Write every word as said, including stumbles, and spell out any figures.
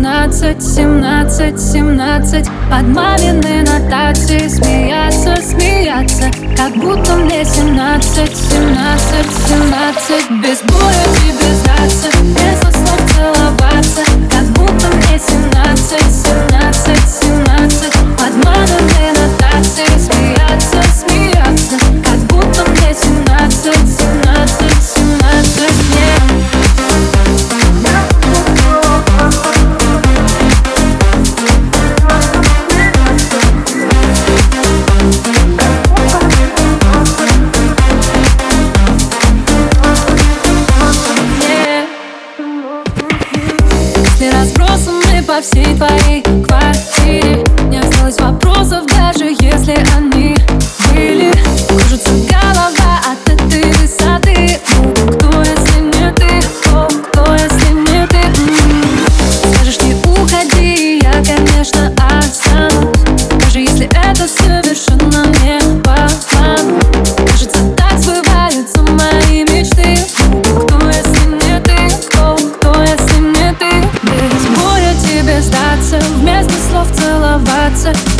семнадцать, семнадцать, семнадцать. Под мамины нотации смеяться, смеяться, как будто мне семнадцать, семнадцать, семнадцать. Без боя тебе сдаться, без слов целоваться, как будто мне семнадцать, семнадцать, семнадцать. Под мамины нотации смеяться, смеяться, как будто мне семнадцать, семнадцать, семнадцать. Если разбросаны по всей твоей квартире, не осталось вопросов, даже если они были. Кружится голова от этой высоты. Ну, кто, если не ты? Кто, кто, если не ты? М-м-м. Скажешь, не уходи, я, конечно, останусь, даже если это совершенно не по плану. Кажется, так сбываются мои мечты. Ну, кто, если не ты? Кто, кто, если не ты? Без боя тебе сдаться, вместо слов целоваться,